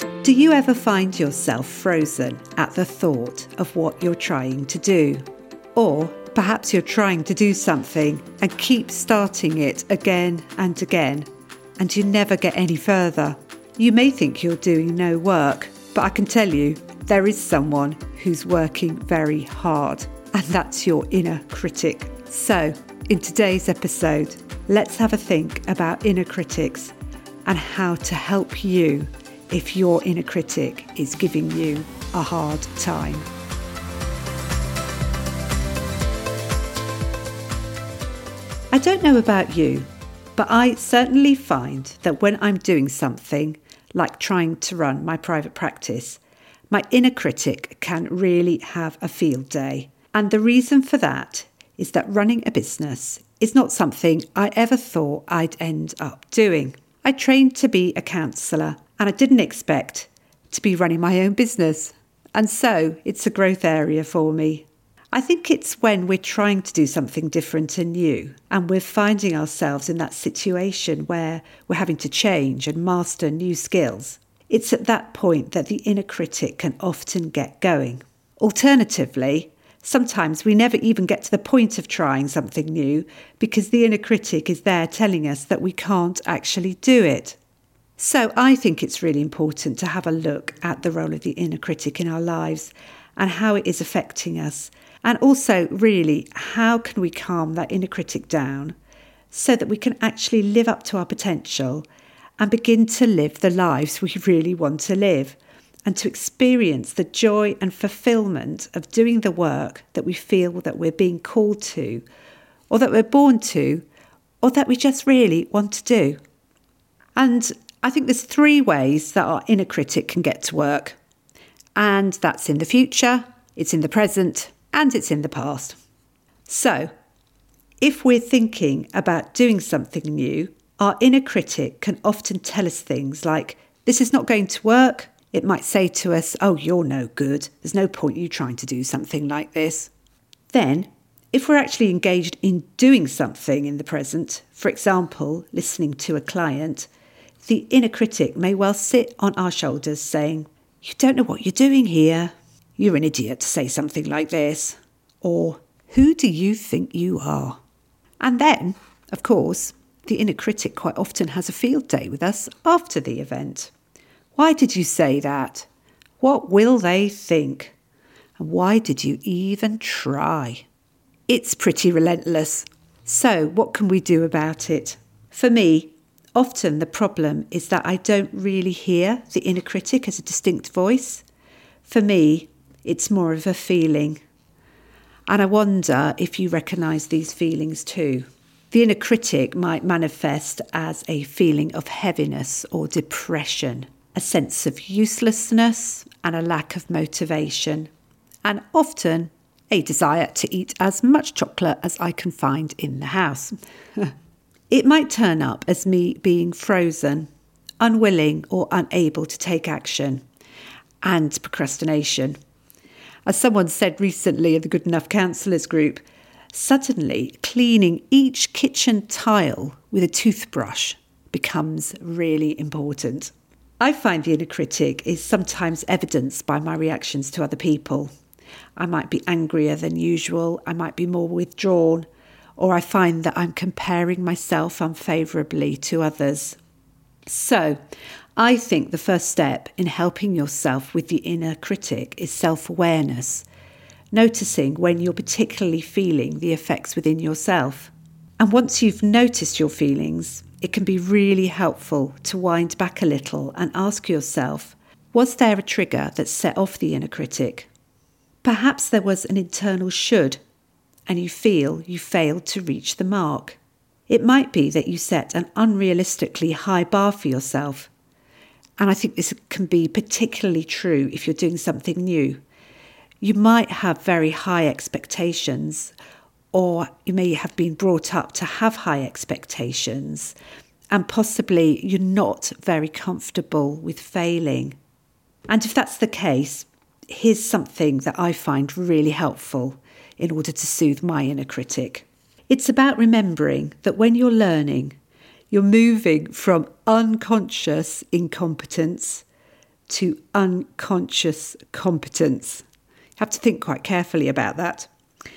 Do you ever find yourself frozen at the thought of what you're trying to do? Or perhaps you're trying to do something and keep starting it again and again, and you never get any further. You may think you're doing no work, but I can tell you there is someone who's working very hard, and that's your inner critic. So, in today's episode, let's have a think about inner critics and how to help you if your inner critic is giving you a hard time. I don't know about you, but I certainly find that when I'm doing something like trying to run my private practice, my inner critic can really have a field day. And the reason for that is that running a business is not something I ever thought I'd end up doing. I trained to be a counsellor and I didn't expect to be running my own business. And so it's a growth area for me. I think it's when we're trying to do something different and new and we're finding ourselves in that situation where we're having to change and master new skills. It's at that point that the inner critic can often get going. Alternatively, sometimes we never even get to the point of trying something new because the inner critic is there telling us that we can't actually do it. So I think it's really important to have a look at the role of the inner critic in our lives and how it is affecting us. And also, really, how can we calm that inner critic down so that we can actually live up to our potential and begin to live the lives we really want to live, and to experience the joy and fulfillment of doing the work that we feel that we're being called to, or that we're born to, or that we just really want to do. And I think there's 3 ways that our inner critic can get to work. And that's in the future, it's in the present, and it's in the past. So, if we're thinking about doing something new, our inner critic can often tell us things like, this is not going to work. It might say to us, oh, you're no good. There's no point you trying to do something like this. Then, if we're actually engaged in doing something in the present, for example, listening to a client, the inner critic may well sit on our shoulders saying, you don't know what you're doing here. You're an idiot to say something like this. Or, who do you think you are? And then, of course, the inner critic quite often has a field day with us after the event. Why did you say that? What will they think? And why did you even try? It's pretty relentless. So what can we do about it? For me, often the problem is that I don't really hear the inner critic as a distinct voice. For me, it's more of a feeling. And I wonder if you recognise these feelings too. The inner critic might manifest as a feeling of heaviness or depression, a sense of uselessness and a lack of motivation, and often a desire to eat as much chocolate as I can find in the house. It might turn up as me being frozen, unwilling or unable to take action, and procrastination. As someone said recently in the Good Enough Counsellors group, suddenly cleaning each kitchen tile with a toothbrush becomes really important. I find the inner critic is sometimes evidenced by my reactions to other people. I might be angrier than usual, I might be more withdrawn, or I find that I'm comparing myself unfavourably to others. So, I think the first step in helping yourself with the inner critic is self-awareness, noticing when you're particularly feeling the effects within yourself. And once you've noticed your feelings, it can be really helpful to wind back a little and ask yourself, was there a trigger that set off the inner critic? Perhaps there was an internal should, and you feel you failed to reach the mark. It might be that you set an unrealistically high bar for yourself. And I think this can be particularly true if you're doing something new. You might have very high expectations, or you may have been brought up to have high expectations, and possibly you're not very comfortable with failing. And if that's the case, here's something that I find really helpful in order to soothe my inner critic. It's about remembering that when you're learning, you're moving from unconscious incompetence to unconscious competence. You have to think quite carefully about that.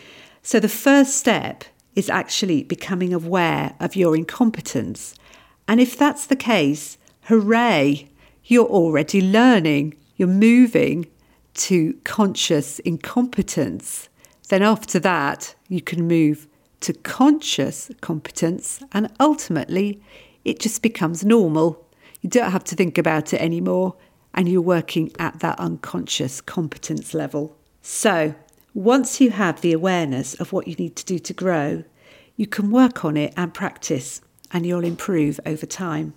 So the first step is actually becoming aware of your incompetence. And if that's the case, hooray, you're already learning. You're moving to conscious incompetence. Then after that, you can move to conscious competence, and ultimately it just becomes normal. You don't have to think about it anymore, and you're working at that unconscious competence level. So once you have the awareness of what you need to do to grow, you can work on it and practice, and you'll improve over time.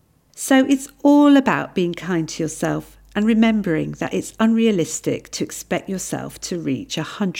So it's all about being kind to yourself and remembering that it's unrealistic to expect yourself to reach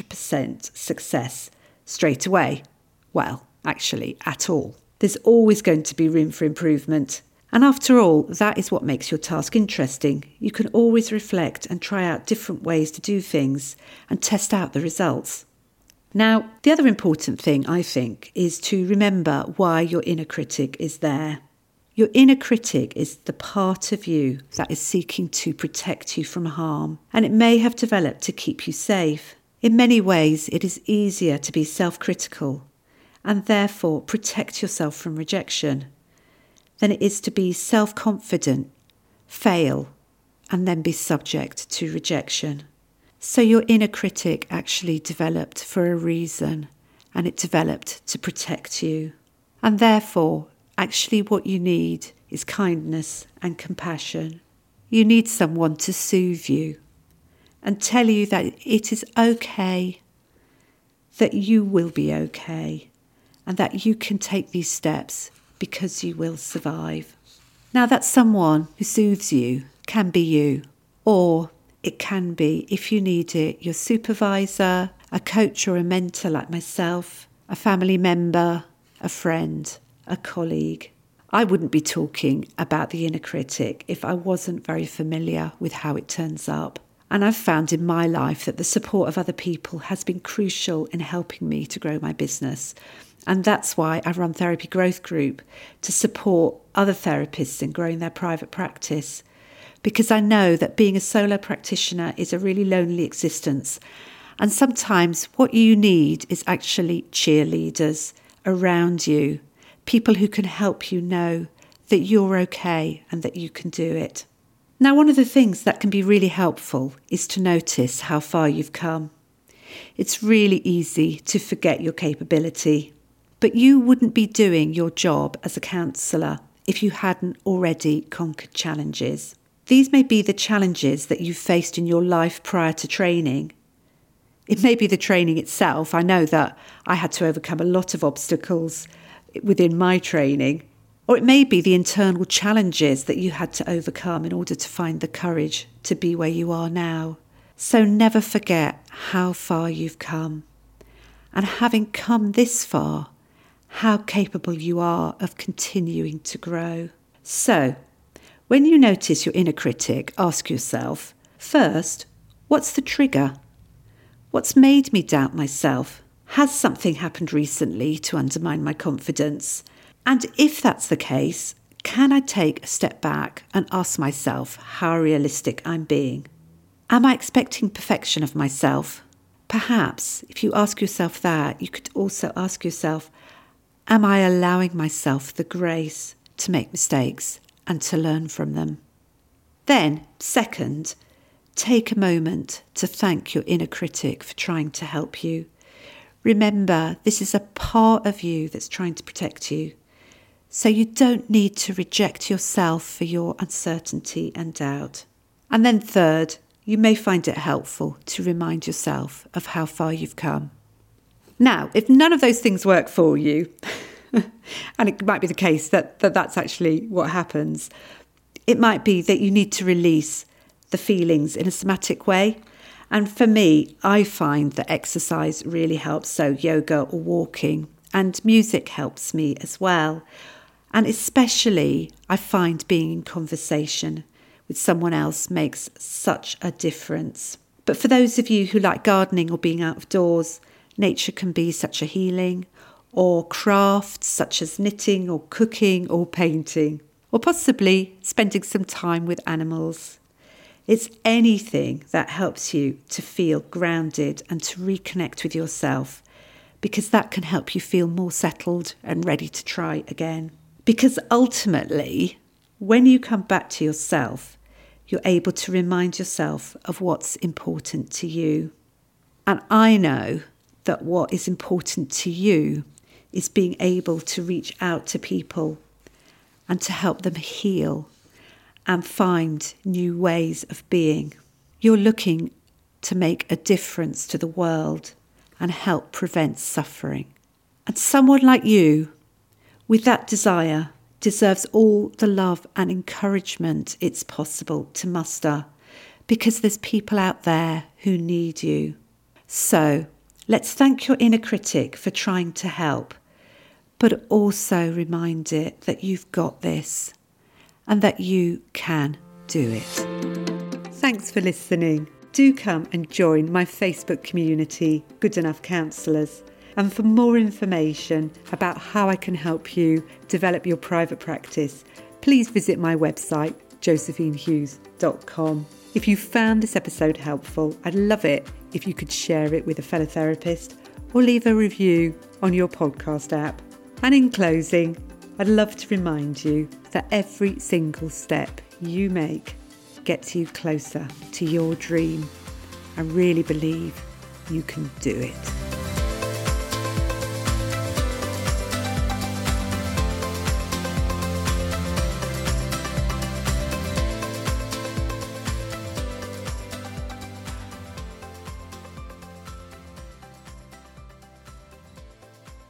100% success straight away. Well, actually, at all. There's always going to be room for improvement. And after all, that is what makes your task interesting. You can always reflect and try out different ways to do things and test out the results. Now, the other important thing, I think, is to remember why your inner critic is there. Your inner critic is the part of you that is seeking to protect you from harm, and it may have developed to keep you safe. In many ways, it is easier to be self-critical and therefore protect yourself from rejection than it is to be self-confident, fail, and then be subject to rejection. So your inner critic actually developed for a reason, and it developed to protect you. And therefore, actually what you need is kindness and compassion. You need someone to soothe you and tell you that it is okay, that you will be okay, and that you can take these steps because you will survive. Now, that someone who soothes you can be you, or it can be, if you need it, your supervisor, a coach or a mentor like myself, a family member, a friend, a colleague. I wouldn't be talking about the inner critic if I wasn't very familiar with how it turns up. And I've found in my life that the support of other people has been crucial in helping me to grow my business. And that's why I run Therapy Growth Group, to support other therapists in growing their private practice. Because I know that being a solo practitioner is a really lonely existence. And sometimes what you need is actually cheerleaders around you, people who can help you know that you're okay and that you can do it. Now, one of the things that can be really helpful is to notice how far you've come. It's really easy to forget your capability, but you wouldn't be doing your job as a counsellor if you hadn't already conquered challenges. These may be the challenges that you faced in your life prior to training. It may be the training itself. I know that I had to overcome a lot of obstacles within my training. Or it may be the internal challenges that you had to overcome in order to find the courage to be where you are now. So never forget how far you've come. And having come this far, how capable you are of continuing to grow. So, when you notice your inner critic, ask yourself, first, what's the trigger? What's made me doubt myself? Has something happened recently to undermine my confidence? And if that's the case, can I take a step back and ask myself how realistic I'm being? Am I expecting perfection of myself? Perhaps, if you ask yourself that, you could also ask yourself, am I allowing myself the grace to make mistakes and to learn from them? Then, second, take a moment to thank your inner critic for trying to help you. Remember, this is a part of you that's trying to protect you. So you don't need to reject yourself for your uncertainty and doubt. And then third, you may find it helpful to remind yourself of how far you've come. Now, if none of those things work for you, and it might be the case that that's actually what happens, it might be that you need to release the feelings in a somatic way. And for me, I find that exercise really helps, so yoga or walking, and music helps me as well. And especially, I find being in conversation with someone else makes such a difference. But for those of you who like gardening or being out of doors, nature can be such a healing, or crafts such as knitting or cooking or painting, or possibly spending some time with animals. It's anything that helps you to feel grounded and to reconnect with yourself, because that can help you feel more settled and ready to try again. Because ultimately, when you come back to yourself, you're able to remind yourself of what's important to you. And I know that what is important to you is being able to reach out to people and to help them heal and find new ways of being. You're looking to make a difference to the world and help prevent suffering. And someone like you, with that desire, deserves all the love and encouragement it's possible to muster, because there's people out there who need you. So let's thank your inner critic for trying to help, but also remind it that you've got this and that you can do it. Thanks for listening. Do come and join my Facebook community, Good Enough Counsellors. And for more information about how I can help you develop your private practice, please visit my website, josephinehughes.com. If you found this episode helpful, I'd love it if you could share it with a fellow therapist or leave a review on your podcast app. And in closing, I'd love to remind you that every single step you make gets you closer to your dream. I really believe you can do it.